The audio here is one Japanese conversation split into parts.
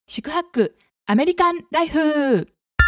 四苦八苦アメリカンライフ。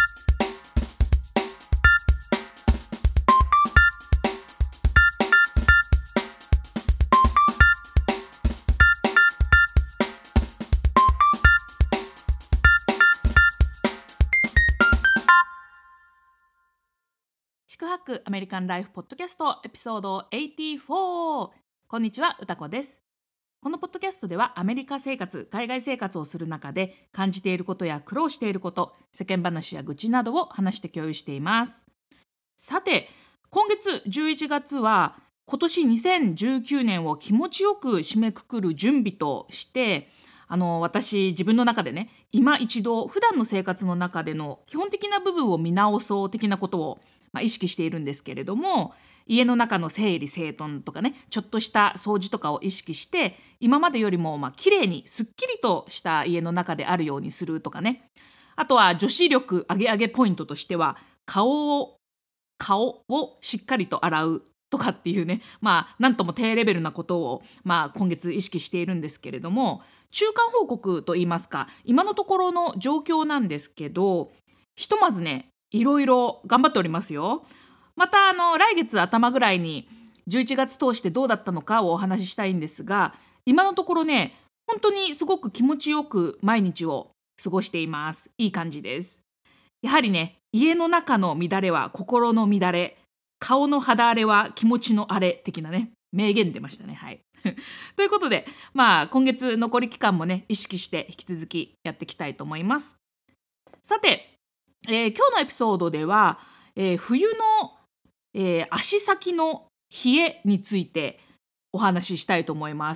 四苦八苦アメリカンライフポッドキャストエピソード84。こんにちは、うたこです。このポッドキャストではアメリカ生活、海外生活をする中で感じていることや苦労していること、世間話や愚痴などを話して共有しています。さて、今月11月は今年2019年を気持ちよく締めくくる準備として私自分の中でね、今一度普段の生活の中での基本的な部分を見直そう的なことを意識しているんですけれども、家の中の整理整頓とかね、ちょっとした掃除とかを意識して今までよりも綺麗にすっきりとした家の中であるようにするとかね。あとは女子力上げ上げポイントとしては顔をしっかりと洗うとかっていうね、なんとも低レベルなことを今月意識しているんですけれども、中間報告といいますか、今のところの状況なんですけど、ひとまずね、いろいろ頑張っておりますよ。また来月頭ぐらいに11月通してどうだったのかをお話ししたいんですが、今のところね、本当にすごく気持ちよく毎日を過ごしています。いい感じです。やはりね、家の中の乱れは心の乱れ、顔の肌荒れは気持ちの荒れ的なね、名言出ましたね。はいということで、今月残り期間もね、意識して引き続きやっていきたいと思います。さて、今日のエピソードでは、冬の、足先の冷えについてお話ししたいと思います。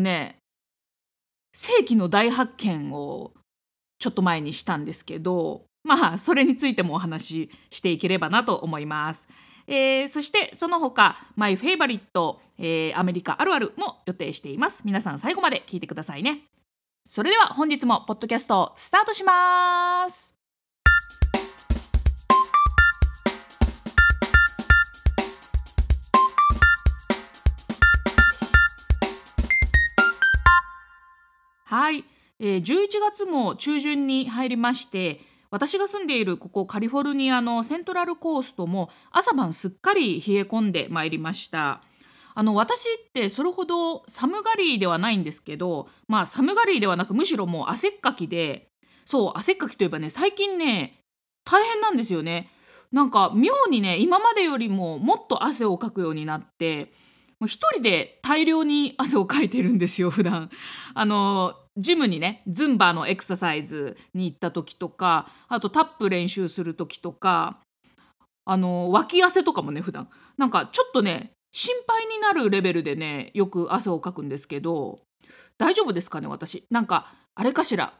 世紀の大発見をちょっと前にしたんですけど、それについてもお話ししていければなと思います。そしてその他マイフェイバリット、アメリカあるあるも予定しています。皆さん最後まで聞いてくださいね。それでは本日もポッドキャストスタートします。はい、11月も中旬に入りまして、私が住んでいるここカリフォルニアのセントラルコーストも朝晩すっかり冷え込んでまいりました。私ってそれほど寒がりではないんですけど、寒がりではなくむしろもう汗っかきで、そう汗っかきといえばね、最近ね大変なんですよね。なんか妙にね、今までよりももっと汗をかくようになって、もう一人で大量に汗をかいてるんですよ普段。ジムにね、ズンバのエクササイズに行った時とか、あとタップ練習する時とか、脇汗とかもね、普段なんかちょっとね心配になるレベルでね、よく汗をかくんですけど、大丈夫ですかね。私なんかあれかしら、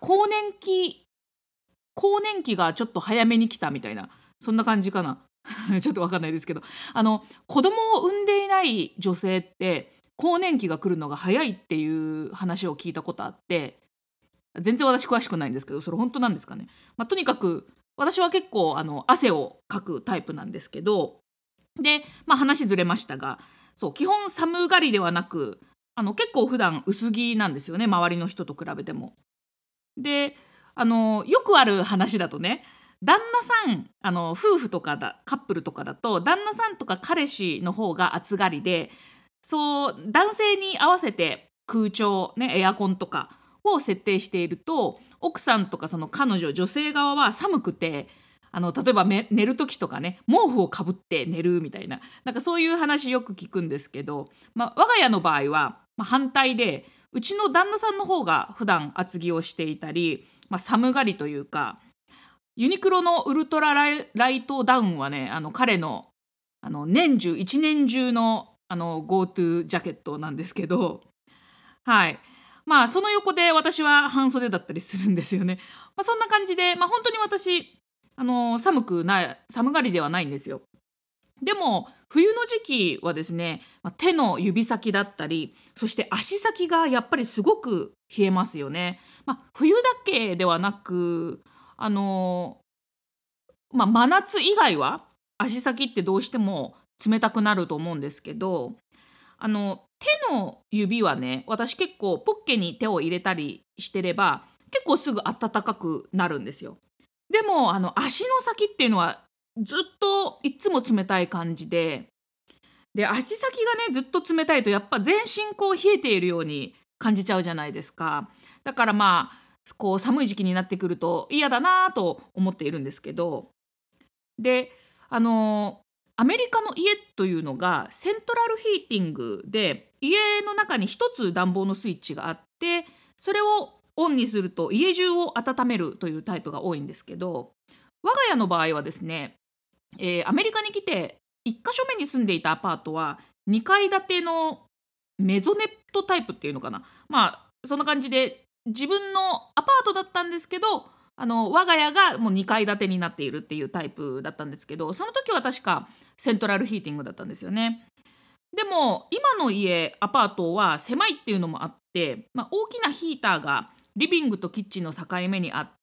更年期がちょっと早めに来たみたいな、そんな感じかなちょっとわかんないですけど、子供を産んでいない女性って更年期が来るのが早いっていう話を聞いたことあって、全然私詳しくないんですけど、それ本当なんですかね。とにかく私は結構汗をかくタイプなんですけど、で、話ずれましたが、そう基本寒がりではなく、結構普段薄着なんですよね、周りの人と比べても。で、よくある話だとね、旦那さん夫婦とかカップルとかだと旦那さんとか彼氏の方が暑がりで、そう男性に合わせて空調ね、エアコンとかを設定していると、奥さんとかその女性側は寒くて、例えば寝る時とかね、毛布をかぶって寝るみたいな、なんかそういう話よく聞くんですけど、我が家の場合は、反対で、うちの旦那さんの方が普段厚着をしていたり、寒がりというか、ユニクロのウルトラライトダウンはね、彼の一年中のGoTo ジャケットなんですけど、はい。その横で私は半袖だったりするんですよね。そんな感じで、本当に私寒がりではないんですよ。でも冬の時期はですね、手の指先だったり、そして足先がやっぱりすごく冷えますよね。冬だけではなく、真夏以外は足先ってどうしても冷たくなると思うんですけど、手の指はね、私結構ポッケに手を入れたりしてれば結構すぐ暖かくなるんですよ。でも足の先っていうのはずっといつも冷たい感じで、足先がねずっと冷たいとやっぱ全身こう冷えているように感じちゃうじゃないですか。だからこう寒い時期になってくると嫌だなと思っているんですけど、でアメリカの家というのがセントラルヒーティングで、家の中に一つ暖房のスイッチがあって、それをオンにすると家中を温めるというタイプが多いんですけど、我が家の場合はですね、アメリカに来て1箇所目に住んでいたアパートは2階建てのメゾネットタイプっていうのかな、そんな感じで自分のアパートだったんですけど、我が家がもう2階建てになっているっていうタイプだったんですけど、その時は確かセントラルヒーティングだったんですよね。でも今の家アパートは狭いっていうのもあって、大きなヒーターがリビングとキッチンの境目にあって、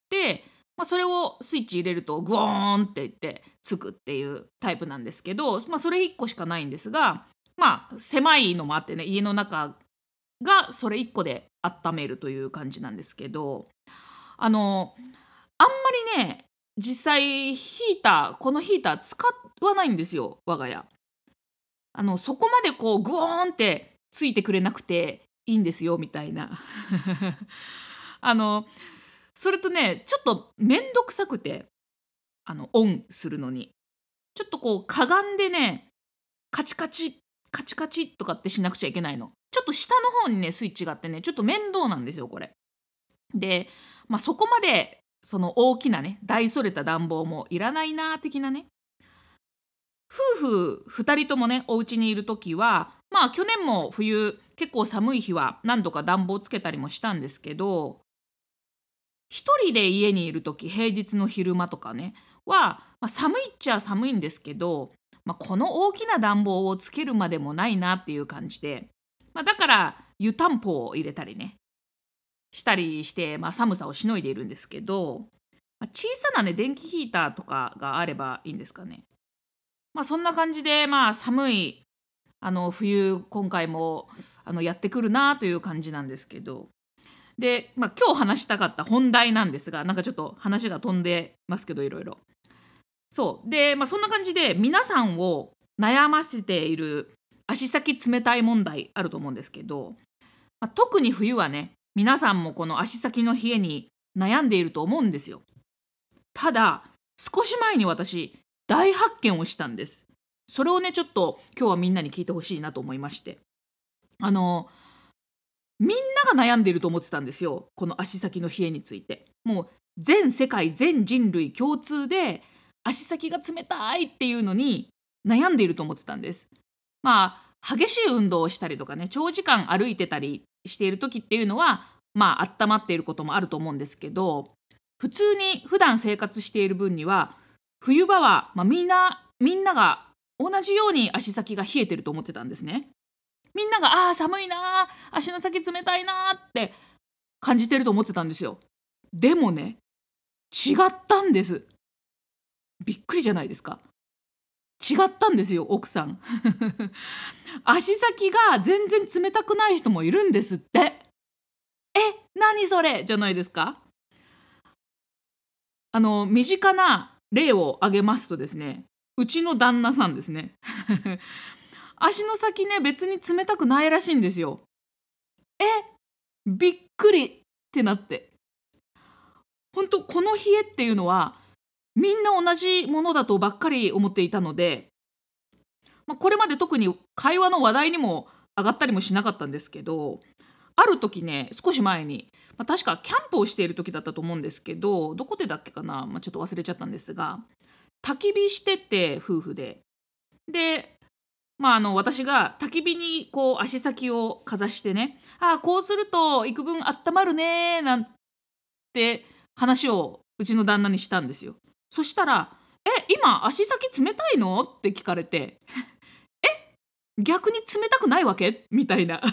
それをスイッチ入れるとグワーンって言ってつくっていうタイプなんですけど、それ1個しかないんですが、狭いのもあってね、家の中がそれ1個で温めるという感じなんですけど、あのあんまりね、実際このヒーター使わないんですよ、我が家。そこまでこうグオーンってついてくれなくていいんですよみたいな。あのそれとね、ちょっとめんどくさくて、オンするのにちょっとこうかがんでね、カチカチカチカチとかってしなくちゃいけないの。ちょっと下の方にねスイッチがあってね、ちょっと面倒なんですよこれ。で、そこまでその大きなね大それた暖房もいらないな的なね。夫婦2人ともねお家にいる時は、去年も冬結構寒い日は何度か暖房つけたりもしたんですけど、一人で家にいる時、平日の昼間とかねは、寒いっちゃ寒いんですけど、この大きな暖房をつけるまでもないなっていう感じで、だから湯たんぽを入れたりねしたりして、寒さをしのいでいるんですけど、小さなね電気ヒーターとかがあればいいんですかね。そんな感じで、寒い冬今回もやってくるなという感じなんですけど、で、今日話したかった本題なんですが、なんかちょっと話が飛んでますけど、いろいろ。そうで、そんな感じで皆さんを悩ませている足先冷たい問題あると思うんですけど、特に冬はね、皆さんもこの足先の冷えに悩んでいると思うんですよ。ただ、少し前に私大発見をしたんです。それをねちょっと今日はみんなに聞いてほしいなと思いまして、あのみんなが悩んでいると思ってたんですよ、この足先の冷えについて。もう全世界全人類共通で足先が冷たいっていうのに悩んでいると思ってたんです。激しい運動をしたりとかね、長時間歩いてたりしている時っていうのは温まっていることもあると思うんですけど、普通に普段生活している分には冬場は、みんなが同じように足先が冷えてると思ってたんですね。みんなが寒いな、足の先冷たいなって感じてると思ってたんですよ。でもね、違ったんです。びっくりじゃないですか。違ったんですよ、奥さん。足先が全然冷たくない人もいるんですって。何それじゃないですか。身近な例を挙げますとですね、うちの旦那さんですね。足の先ね、別に冷たくないらしいんですよ。びっくりってなって。本当この冷えっていうのは、みんな同じものだとばっかり思っていたので、これまで特に会話の話題にも上がったりもしなかったんですけど、ある時ね、少し前に、確かキャンプをしている時だったと思うんですけど、どこでだっけかな、ちょっと忘れちゃったんですが、焚き火してて夫婦で。で、私が焚き火にこう足先をかざしてね、こうすると幾分あったまるねなんて話をうちの旦那にしたんですよ。そしたら、今足先冷たいのって聞かれて、逆に冷たくないわけみたいな。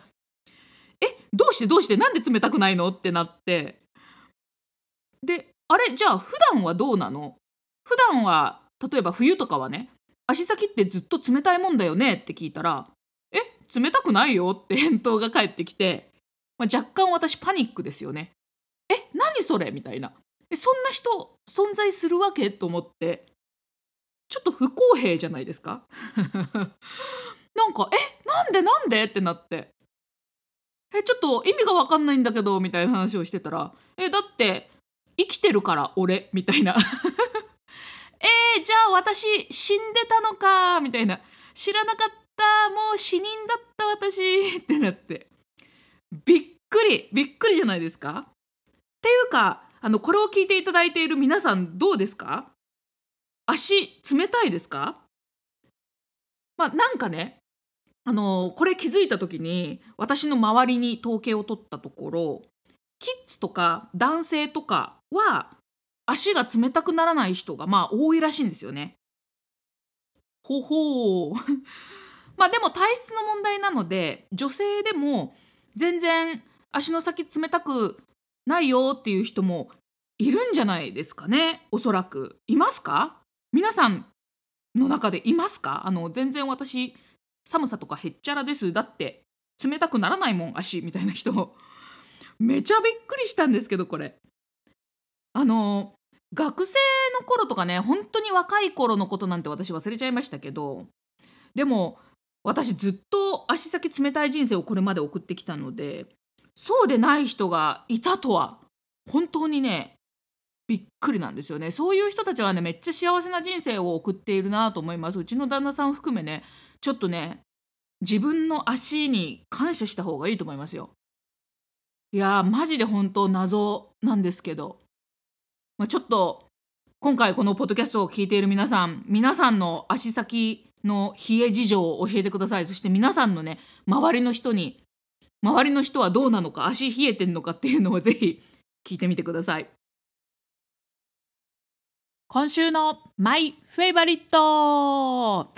どうしてなんで冷たくないのってなって、で、あれじゃあ普段はどうなの、普段は例えば冬とかはね、足先ってずっと冷たいもんだよねって聞いたら、冷たくないよって返答が返ってきて、若干私パニックですよね。 何それみたいな。そんな人存在するわけと思って、ちょっと不公平じゃないですか？なんかなんでってなって、ちょっと意味がわかんないんだけどみたいな話をしてたら、だって生きてるから俺みたいな。じゃあ私死んでたのかみたいな。知らなかった、もう死人だった私ってなって。びっくりじゃないですか？っていうか、これを聞いていただいている皆さんどうですか？足冷たいですか？なんかね、これ気づいた時に、私の周りに統計を取ったところ、キッズとか男性とかは、足が冷たくならない人が、多いらしいんですよね。ほほう。でも体質の問題なので、女性でも全然足の先冷たくないよっていう人もいるんじゃないですかね、おそらく。いますか？皆さんの中でいますか？全然私、寒さとかへっちゃらです。だって冷たくならないもん、足みたいな人。めちゃびっくりしたんですけど、これ。あの、学生の頃とかね、本当に若い頃のことなんて私忘れちゃいましたけど、でも、私ずっと足先冷たい人生をこれまで送ってきたので、そうでない人がいたとは、本当にね、びっくりなんですよね。そういう人たちはね、めっちゃ幸せな人生を送っているなと思います。うちの旦那さん含めね、ちょっとね、自分の足に感謝した方がいいと思いますよ。いやー、マジで本当謎なんですけど、ちょっと今回このポッドキャストを聞いている皆さんの足先の冷え事情を教えてください。そして皆さんのね、周りの人はどうなのか、足冷えてんのかっていうのをぜひ聞いてみてください。今週のマイフェイバリット。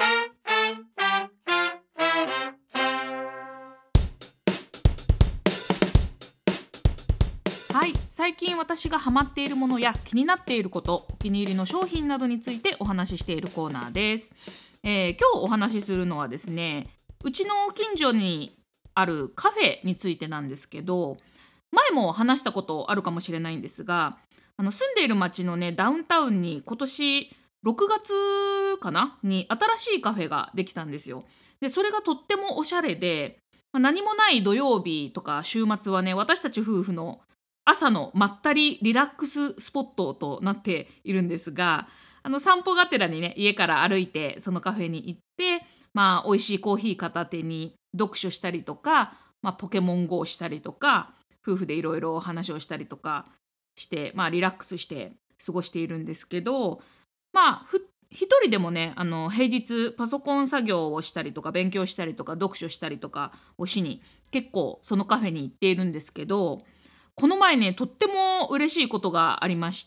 はい、最近私がハマっているものや気になっていること、お気に入りの商品などについてお話ししているコーナーです。今日お話しするのはですね、うちの近所にあるカフェについてなんですけど、前も話したことあるかもしれないんですが、住んでいる町のね、ダウンタウンに今年6月かなに新しいカフェができたんですよ。で、それがとってもおしゃれで、何もない土曜日とか週末はね、私たち夫婦の朝のまったりリラックススポットとなっているんですが、散歩がてらにね、家から歩いてそのカフェに行って、美味しいコーヒー片手に読書したりとか、ポケモン GO したりとか、夫婦でいろいろ話をしたりとかして、リラックスして過ごしているんですけど、一人でもね、平日パソコン作業をしたりとか勉強したりとか読書したりとかをしに結構そのカフェに行っているんですけど、この前ね、とっても嬉しいことがありまして、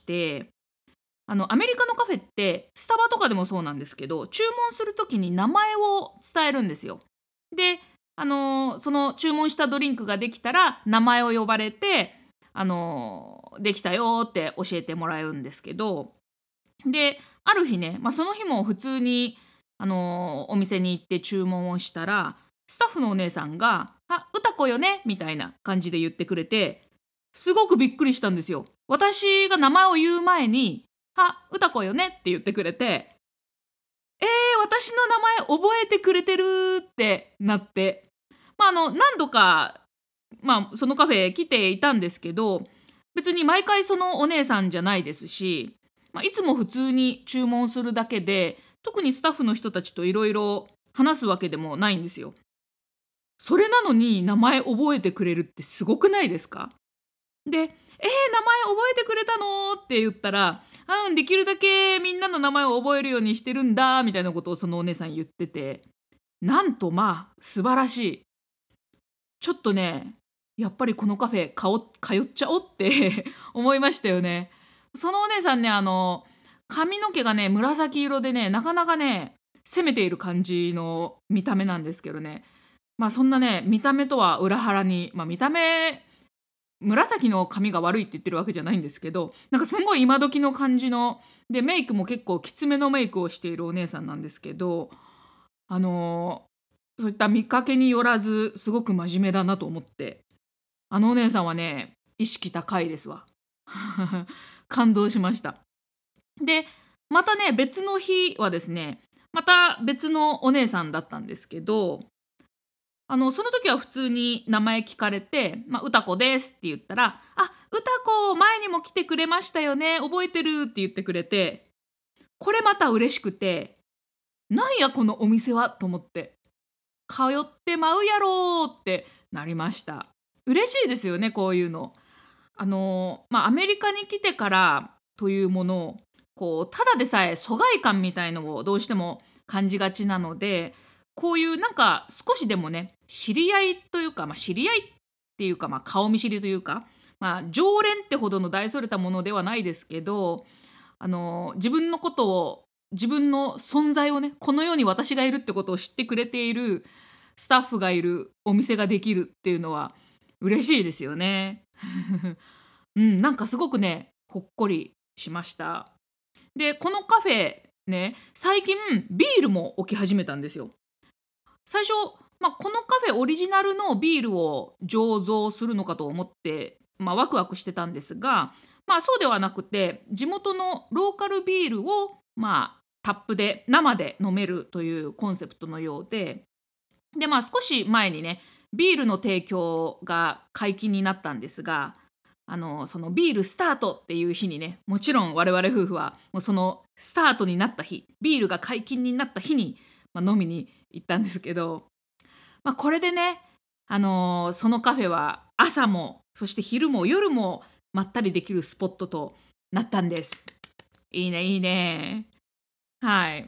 アメリカのカフェってスタバとかでもそうなんですけど、注文するときに名前を伝えるんですよ。で、その注文したドリンクができたら名前を呼ばれて、できたよって教えてもらえるんですけど、で、ある日ね、その日も普通に、お店に行って注文をしたら、スタッフのお姉さんが「あ、歌子よね」みたいな感じで言ってくれて、すごくびっくりしたんですよ。私が名前を言う前に「あ、歌子よね」って言ってくれて、私の名前覚えてくれてるってなって、何度か、そのカフェ来ていたんですけど、別に毎回そのお姉さんじゃないですし、いつも普通に注文するだけで、特にスタッフの人たちといろいろ話すわけでもないんですよ。それなのに名前覚えてくれるってすごくないですか？で、名前覚えてくれたのって言ったら、うん、できるだけみんなの名前を覚えるようにしてるんだみたいなことをそのお姉さん言ってて、なんと素晴らしい。ちょっとね、やっぱりこのカフェ通っちゃおうって思いましたよね。そのお姉さんね、髪の毛がね、紫色でね、なかなかね、攻めている感じの見た目なんですけどね。そんなね、見た目とは裏腹に、見た目紫の髪が悪いって言ってるわけじゃないんですけど、なんかすごい今時の感じの、で、メイクも結構きつめのメイクをしているお姉さんなんですけど、あのそういった見かけによらず、すごく真面目だなと思って、あのお姉さんはね、意識高いですわ。 感動しました。で、またね、別の日はですね、また別のお姉さんだったんですけど、その時は普通に名前聞かれて、歌子ですって言ったら、あ、歌子前にも来てくれましたよね、覚えてるって言ってくれて、これまた嬉しくて、なんやこのお店はと思って、通ってまうやろうってなりました。嬉しいですよね、こういうの。アメリカに来てからというものを、ただでさえ疎外感みたいのをどうしても感じがちなので、こういうなんか少しでもね、知り合いというか、知り合いっていうか、顔見知りというか、常連ってほどの大それたものではないですけど、自分のことを、自分の存在をね、この世に私がいるってことを知ってくれているスタッフがいるお店ができるっていうのは嬉しいですよね。なんかすごくね、ほっこりしました。で、このカフェね、最近ビールも置き始めたんですよ。最初、このカフェオリジナルのビールを醸造するのかと思って、ワクワクしてたんですが、そうではなくて、地元のローカルビールを、タップで生で飲めるというコンセプトのようで、で、少し前にね、ビールの提供が解禁になったんですが、そのビールスタートっていう日にね、もちろん我々夫婦はもうそのスタートになった日、ビールが解禁になった日に、飲みに行ったんですけど、これでね、そのカフェは朝もそして昼も夜もまったりできるスポットとなったんです。いいねいいね。はい。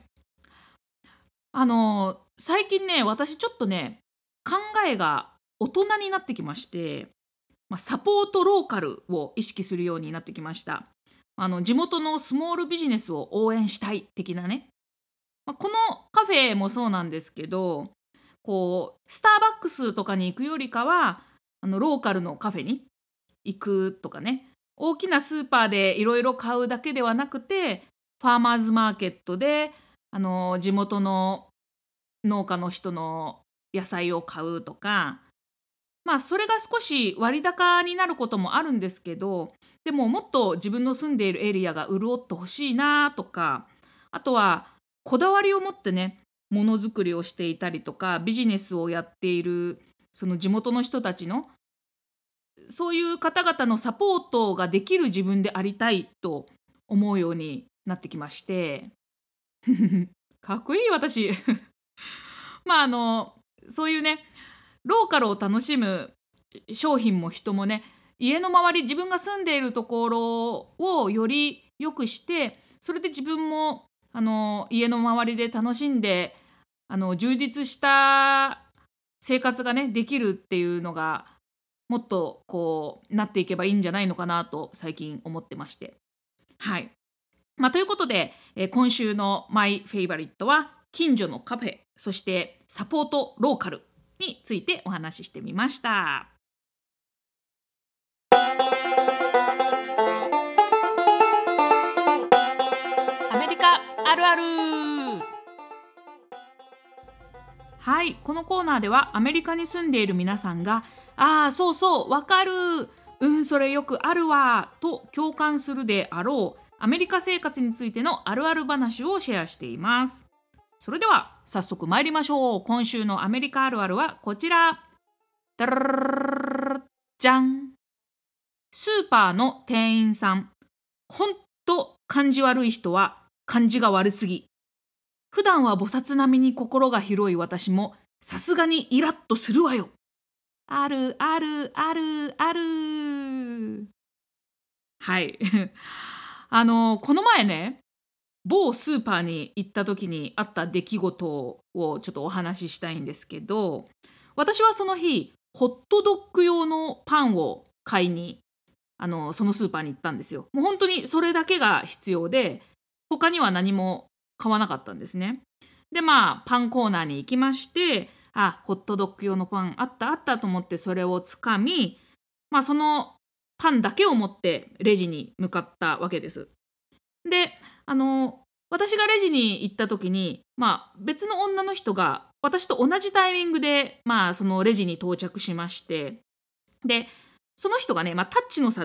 最近ね、私ちょっとね、考えが大人になってきまして、サポートローカルを意識するようになってきました。地元のスモールビジネスを応援したい的なね。このカフェもそうなんですけど、スターバックスとかに行くよりかは、ローカルのカフェに行くとかね、大きなスーパーでいろいろ買うだけではなくて、ファーマーズマーケットで、地元の農家の人の野菜を買うとか、それが少し割高になることもあるんですけど、でももっと自分の住んでいるエリアが潤ってほしいなとか、あとはこだわりを持ってね、ものづくりをしていたりとか、ビジネスをやっているその地元の人たちの、そういう方々のサポートができる自分でありたいと思うようになってきまして。かっこいい私。そういうね、ローカルを楽しむ商品も人もね、家の周り、自分が住んでいるところをより良くして、それで自分も家の周りで楽しんで、充実した生活がねできるっていうのが、もっとなっていけばいいんじゃないのかなと最近思ってまして。はい。ということで、今週のマイフェイバリットは近所のカフェ、そしてサポートローカルについてお話ししてみました。アメリカあるある。はい、このコーナーではアメリカに住んでいる皆さんが、ああそうそうわかる、それよくあるわと共感するであろうアメリカ生活についてのあるある話をシェアしています。それでは早速参りましょう。今週のアメリカあるあるはこちら。ダラララララじゃん。スーパーの店員さん、ほんと感じ悪い人は感じが悪すぎ。普段は菩薩並みに心が広い私もさすがにイラッとするわよ。あるあるあるある。はい。この前ね、某スーパーに行った時にあった出来事をちょっとお話ししたいんですけど、私はその日、ホットドッグ用のパンを買いに、そのスーパーに行ったんですよ。もう本当にそれだけが必要で、他には何も買わなかったんですね。で、パンコーナーに行きまして、あ、ホットドッグ用のパンあったあったと思ってそれをつかみ、そのパンだけを持ってレジに向かったわけです。で、私がレジに行った時に、別の女の人が私と同じタイミングで、そのレジに到着しまして、で、その人がね、タッチの差で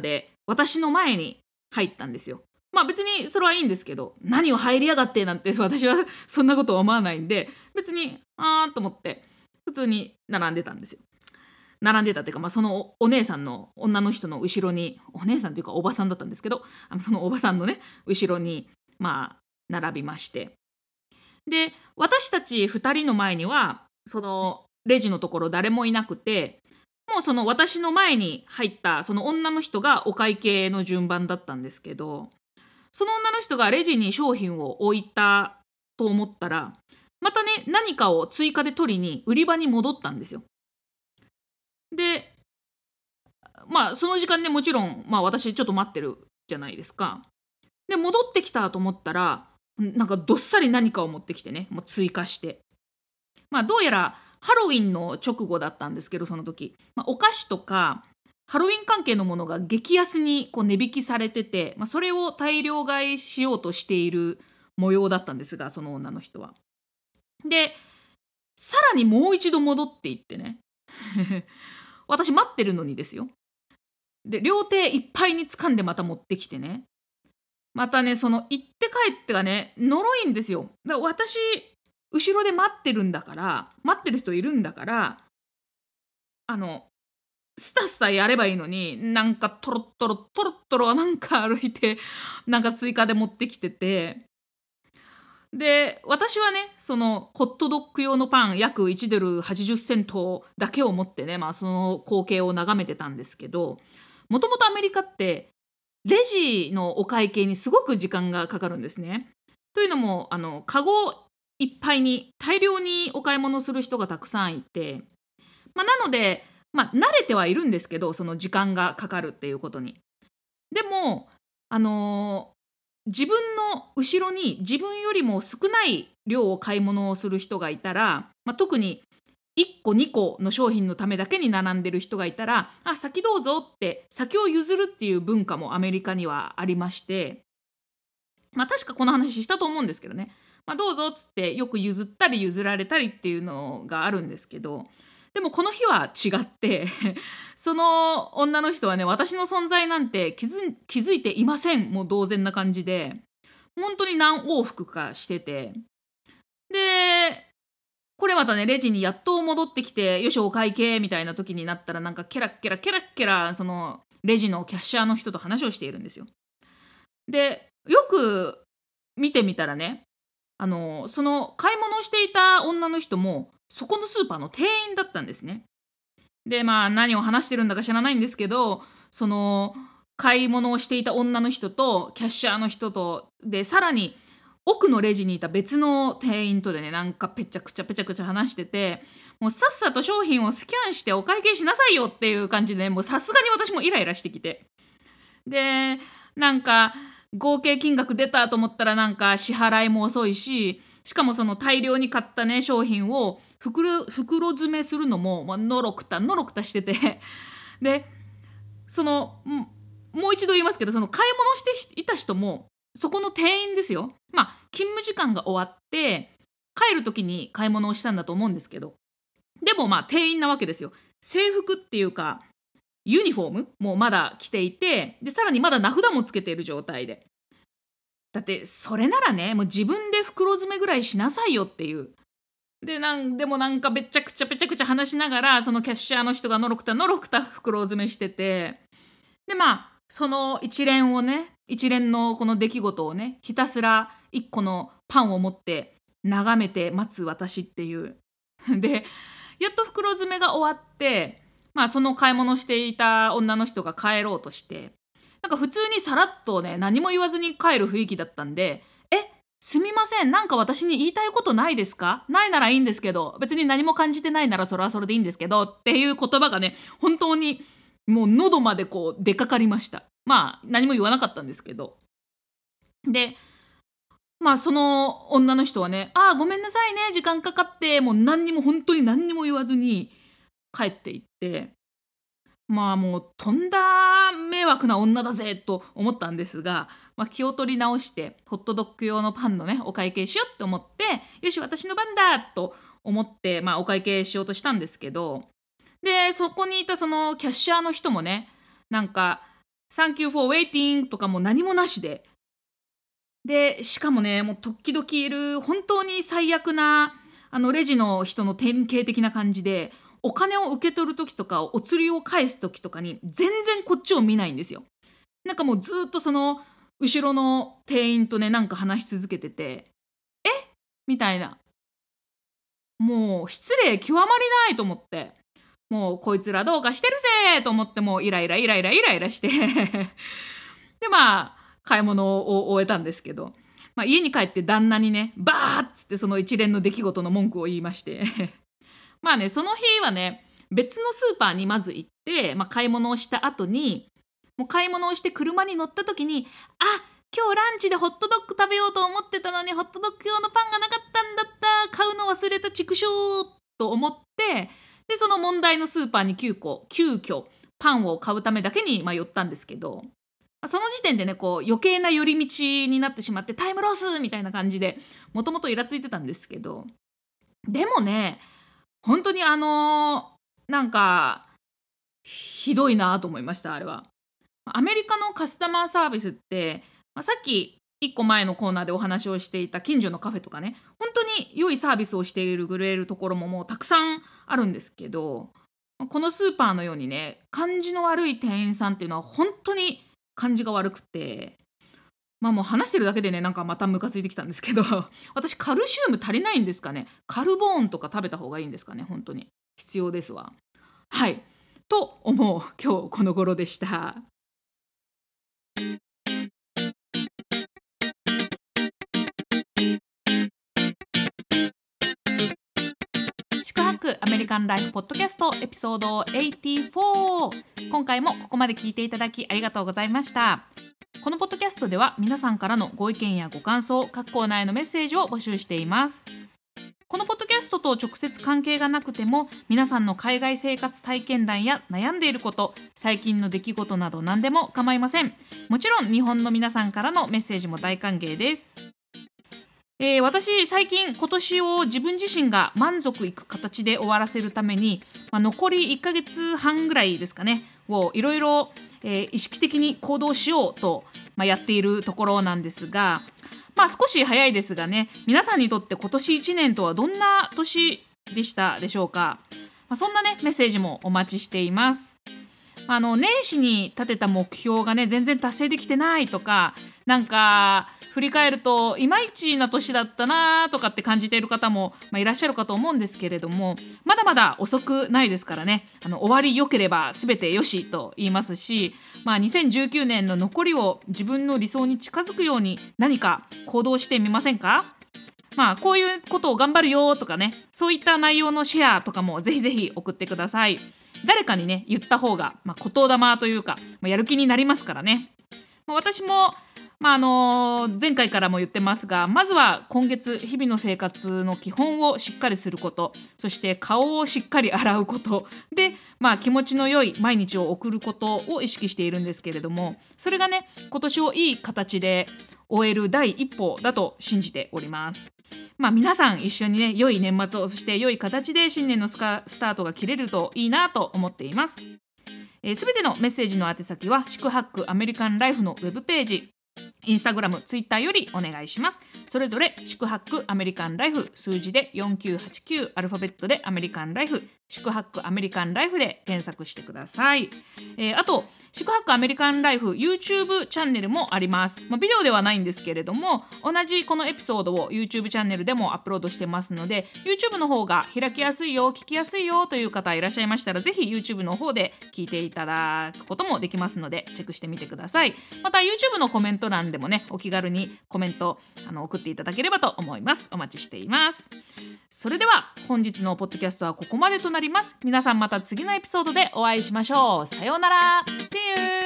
私の前に入ったんですよ。まあ別にそれはいいんですけど、何を入りやがってなんて私はそんなことは思わないんで、別にと思って普通に並んでたんですよ。並んでたっていうか、そのお姉さんの女の人の後ろに、お姉さんっていうかおばさんだったんですけど、そのおばさんのね後ろに並びまして、で私たち2人の前にはそのレジのところ誰もいなくて、もうその私の前に入ったその女の人がお会計の順番だったんですけど、その女の人がレジに商品を置いたと思ったら、またね何かを追加で取りに売り場に戻ったんですよ。でその時間ね、もちろん私ちょっと待ってるじゃないですか。で戻ってきたと思ったら、なんかどっさり何かを持ってきてね、もう追加して、どうやらハロウィンの直後だったんですけど、その時、お菓子とかハロウィン関係のものが激安にこう値引きされてて、それを大量買いしようとしている模様だったんですが、その女の人は。でさらにもう一度戻っていってね私待ってるのにですよ。で両手いっぱいに掴んでまた持ってきてね、またねその行って帰ってがね呪いんですよ。だから私後ろで待ってるんだから、待ってる人いるんだから、あのスタスタやればいいのに、なんかトロットロトロットロなんか歩いて、なんか追加で持ってきてて、で私はねそのホットドッグ用のパン約1ドル80セントだけを持ってね、その光景を眺めてたんですけど、もともとアメリカってレジのお会計にすごく時間がかかるんですね。というのもカゴいっぱいに大量にお買い物する人がたくさんいて、なので慣れてはいるんですけど、その時間がかかるっていうことに。でもあの自分の後ろに自分よりも少ない量を買い物をする人がいたら、特に1個2個の商品のためだけに並んでる人がいたら、先どうぞって先を譲るっていう文化もアメリカにはありまして、確かこの話したと思うんですけどね、どうぞっつってよく譲ったり譲られたりっていうのがあるんですけど、でもこの日は違ってその女の人はね、私の存在なんて気づいていません、もう同然な感じで、本当に何往復かしてて、でこれまたねレジにやっと戻ってきて、よしお会計みたいな時になったら、なんかケラッケラケラッケラそのレジのキャッシャーの人と話をしているんですよ。でよく見てみたらね、その買い物をしていた女の人もそこのスーパーの店員だったんですね。で何を話してるんだか知らないんですけど、その買い物をしていた女の人とキャッシャーの人とで、さらに奥のレジにいた別の店員とでね、なんかペチャクチャペチャクチャ話してて、もうさっさと商品をスキャンしてお会計しなさいよっていう感じで、もうさすがに私もイライラしてきて、でなんか合計金額出たと思ったら、なんか支払いも遅いし、しかもその大量に買ったね商品を袋詰めするのも、のろくたしててでそのもう一度言いますけど、その買い物していた人もそこの店員ですよ。勤務時間が終わって帰る時に買い物をしたんだと思うんですけど、でも店員なわけですよ。制服っていうかユニフォームもまだ着ていて、でさらにまだ名札もつけている状態で、だってそれならね、もう自分で袋詰めぐらいしなさいよっていう。でもなんかべっちゃくちゃべちゃくちゃ話しながら、そのキャッシャーの人がのろくた袋詰めしてて、でその一連のこの出来事をね、ひたすら一個のパンを持って眺めて待つ私っていうでやっと袋詰めが終わって、その買い物していた女の人が帰ろうとして、なんか普通にさらっとね何も言わずに帰る雰囲気だったんで、すみません、なんか私に言いたいことないですか？ないならいいんですけど、別に何も感じてないならそれはそれでいいんですけどっていう言葉がね、本当にもう喉までこう出かかりました。何も言わなかったんですけど、でその女の人はね、ごめんなさいね時間かかって、もう本当に何にも言わずに帰っていって、もうとんだ迷惑な女だぜと思ったんですが、気を取り直してホットドッグ用のパンのねお会計しようって思って、よし私の番だと思って、お会計しようとしたんですけど、でそこにいたそのキャッシャーの人もね、なんか Thank you for waiting とかも何もなしで、しかもね、もう時々いる本当に最悪なレジの人の典型的な感じで、お金を受け取る時とかお釣りを返す時とかに全然こっちを見ないんですよ。なんかもうずっとその後ろの店員とね、なんか話し続けてて、みたいな、もう失礼極まりないと思って、もうこいつらどうかしてるぜと思って、もうイライラしてで買い物を終えたんですけど、家に帰って旦那にね、バーッつってその一連の出来事の文句を言いましてその日はね、別のスーパーにまず行って、買い物をした後に、もう買い物をして車に乗った時に、今日ランチでホットドッグ食べようと思ってたのに、ホットドッグ用のパンがなかったんだった、買うの忘れた畜生と思って、でその問題のスーパーに急遽パンを買うためだけに寄ったんですけど、その時点でね、こう余計な寄り道になってしまって、タイムロスみたいな感じでもともとイラついてたんですけど、でもね、本当になんかひどいなと思いました。あれはアメリカのカスタマーサービスって、さっき1個前のコーナーでお話をしていた近所のカフェとかね、本当に良いサービスをしているくれるところももうたくさんあるんですけど、このスーパーのようにね、感じの悪い店員さんっていうのは本当に感じが悪くて、もう話してるだけでね、なんかまたムカついてきたんですけど私カルシウム足りないんですかね。カルボーンとか食べた方がいいんですかね。本当に必要ですわ。はいと思う今日この頃でした。宿泊アメリカンライフポッドキャストエピソード84、今回もここまで聞いていただきありがとうございました。このポッドキャストでは皆さんからのご意見やご感想、各コーナーへのメッセージを募集しています。このポッドキャストと直接関係がなくても、皆さんの海外生活体験談や悩んでいること、最近の出来事など何でも構いません。もちろん日本の皆さんからのメッセージも大歓迎です。私最近今年を自分自身が満足いく形で終わらせるために、残り1ヶ月半ぐらいですかねをいろいろ意識的に行動しようと、やっているところなんですが、少し早いですがね、皆さんにとって今年1年とはどんな年でしたでしょうか。そんなねメッセージもお待ちしています。年始に立てた目標がね全然達成できてないとか、なんか振り返るといまいちな年だったなとかって感じている方も、いらっしゃるかと思うんですけれども、まだまだ遅くないですからね。終わり良ければ全てよしと言いますし、2019年の残りを自分の理想に近づくように何か行動してみませんか。こういうことを頑張るよとかね、そういった内容のシェアとかもぜひぜひ送ってください。誰かにね言った方が、言霊というか、やる気になりますからね。私も、前回からも言ってますが、まずは今月日々の生活の基本をしっかりすること、そして顔をしっかり洗うことで、気持ちの良い毎日を送ることを意識しているんですけれども、それがね今年をいい形で終える第一歩だと信じております。皆さん一緒にね良い年末を、そして良い形で新年のスタートが切れるといいなと思っています。すべてのメッセージの宛先は宿泊アメリカンライフのウェブページ、インスタグラム、ツイッターよりお願いします。それぞれ宿泊アメリカンライフ、数字で4989、アルファベットでアメリカンライフ、宿泊アメリカンライフで検索してください。あと宿泊アメリカンライフ YouTube チャンネルもあります。ビデオではないんですけれども、同じこのエピソードを YouTube チャンネルでもアップロードしてますので、 YouTube の方が開きやすいよ、聞きやすいよという方いらっしゃいましたら、ぜひ YouTube の方で聞いていただくこともできますので、チェックしてみてください。また YouTube のコメント欄でもね、お気軽にコメント送っていただければと思います。お待ちしています。それでは本日のポッドキャストはここまでとなります。皆さんまた次のエピソードでお会いしましょう。さようなら。See you!